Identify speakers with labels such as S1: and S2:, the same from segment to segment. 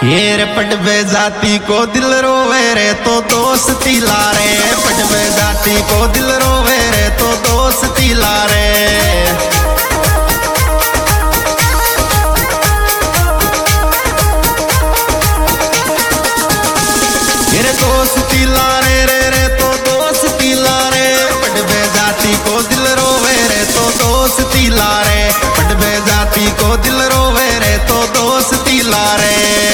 S1: येर पटबे जाति को दिल रोवे रे तो दोस्ती ला रे। पटबे जाति को दिल रोवे रे तो दोस्ती ला रे। येरे दोस्ती ला रे रे तो दोस्ती ला रे। पटबे जाति को दिल रोवे रे तो दोस्ती ला रे। पटबे जाति को दिल रोवे रे तो दोस्ती ला रे।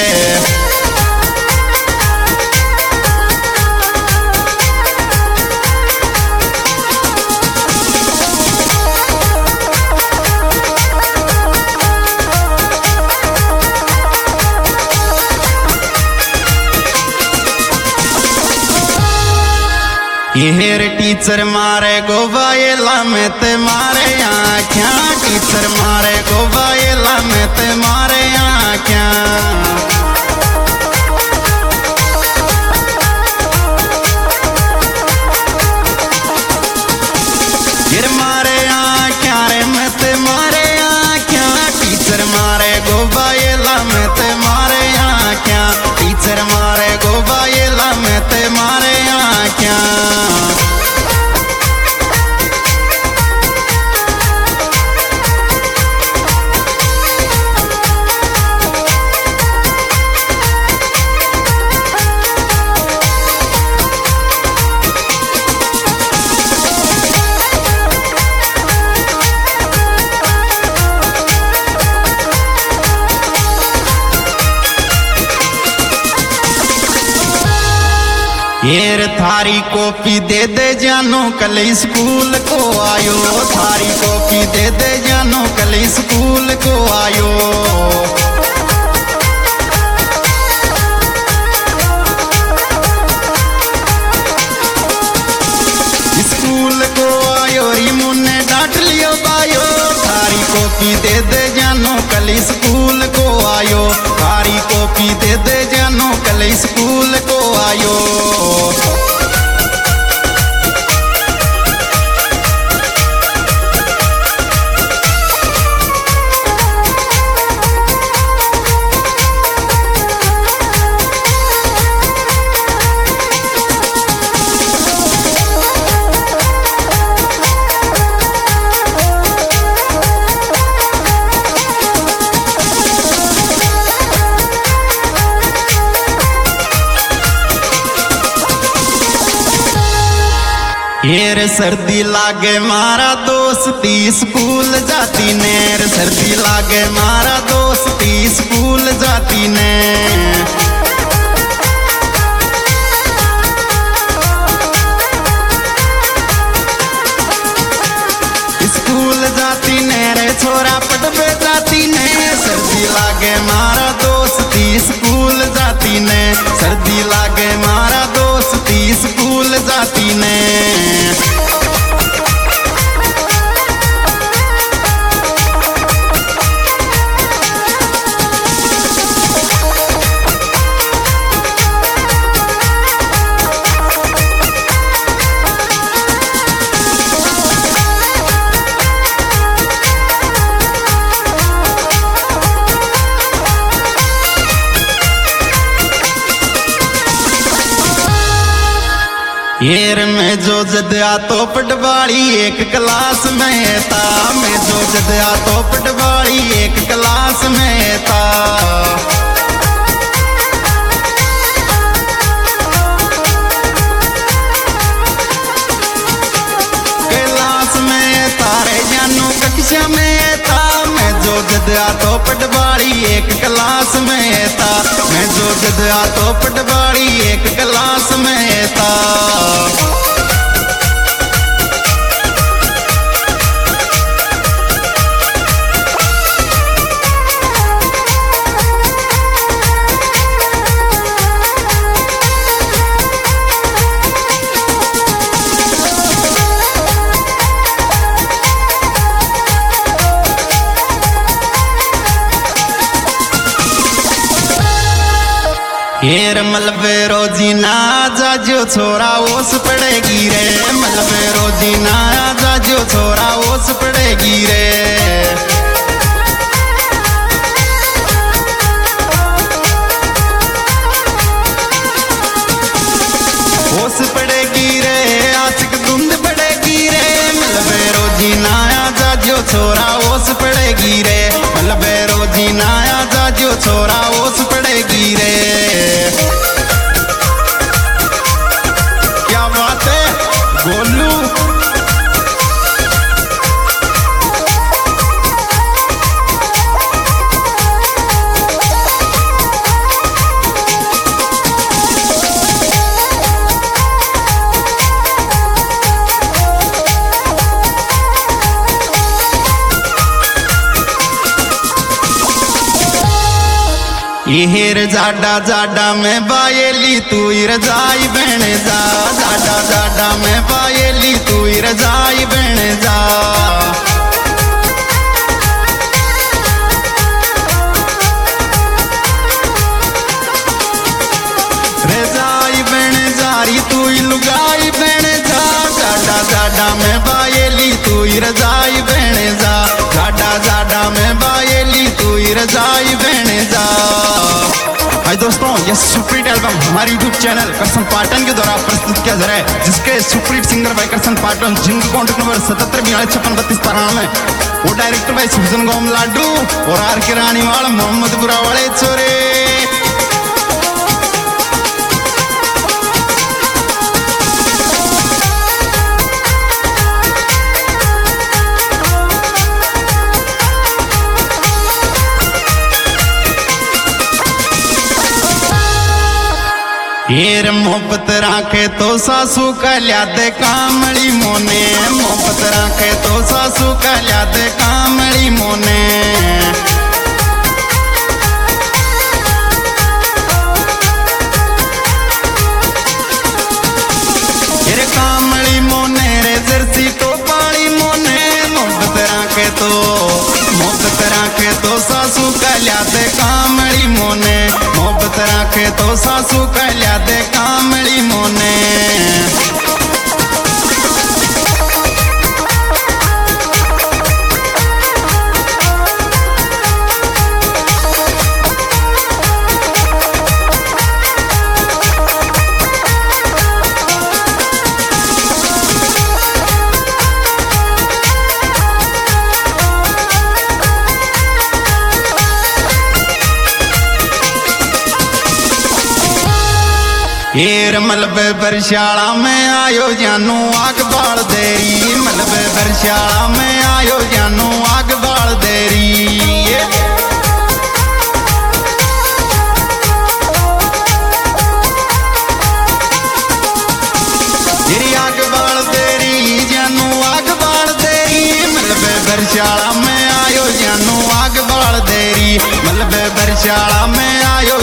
S1: येर टीचर मारे गोबाएला में ते मारे आँख्या। टीचर मारे गोबाएला में ते मारे आँख्या। येर मारे आँख्या रे में ते मारे आँख्या। टीचर मारे गोबाएला में ते मारे आँख्या। टीचर मारे गोबाएला में ते मारे आँख्या। येर थारी कॉपी दे दे जानो कल स्कूल को आयो। थारी कॉपी दे दे जानो कल स्कूल को आयो। स्कूल को आयो री मुन्ने डांट लियो बायो। थारी कॉपी दे दे जानो कल स्कूल को आयो। थारी कॉपी दे दे जानो कल स्कूल को आयो। येर सर्दी लागे मारा दोस्ती स्कूल जाती नेर। सर्दी लागे मारा दोस्ती स्कूल जाती ने। स्कूल जाती ने रे छोरा पटबे जाती ने। सर्दी लागे मारा दोस्ती स्कूल जाती ने। सर्दी लागे मारा दोस्ती स्कूल जाती ने। येर में जो जदया तो पटवाड़ी एक क्लास में था। मैं जो जदया तो पटवाड़ी एक क्लास में था। क्लास में तारे जानू कक्षा में था। मैं जो जदया तो पटवाड़ी एक क्लास में था। मैं जो जदया तो पटवाड़ी एक क्लास में था। येर मलबे रोजी ना जाजो छोरा ओस पड़ेगी रे। मलबे रोजी ना जाजो छोरा ओस पड़ेगी रे। छोरा ओस पड़ेगी रे, मलबे रोजी नाया जाजो छोरा ओस पड़ेगी रे। क्या बात है गोलू। हेर जाडा जाडा में बायेली तू रजाई बहन जा, जाडा जाडा में बायेली तू रजाई बहन जा। रजाई बहन जारी तू लुगाई बहन जा, जाडा जाडा में बायेली तू रजाई बहन जा, जाडा जाडा में बायेली तू रजाई बहन जा। हाय दोस्तों, ये सुपरहिट एल्बम हमारे यूट्यूब चैनल करसन पाटन के द्वारा प्रस्तुत किया जा रहा है, जिसके सुपरहिट सिंगर भाई करसन पाटन, जिनका कॉन्टेक्ट नंबर 7742563293, वो डायरेक्टर भाई सुजन गोम लाडू और आर के रानीवाल मोहम्मदपुरा वाले छोरे। हेर मोहब्बत राखे तो सासू का लियादे कामड़ी मोने, मोहब्बत राखे तो सासू का लियादे कामड़ी मोने। हेर कामड़ी मोने रे जर्सी तो पानी मोने, मोहब्बत राखे तो सासू का लियादे कामड़ी मोने, मोहब्बत राखे तो सासू का लियादे कामड़ी मोने। हेर मलबे बरशाला में आयो जानू आग बाल देरी, मलबे बरशाला में आयो जानू आग बाल देरी। तेरी आग बाल देरी जानू आग बाल देरी, मलबे बरशाला में आयो जानू आग बाल देरी, मलबे बरशाला में आयो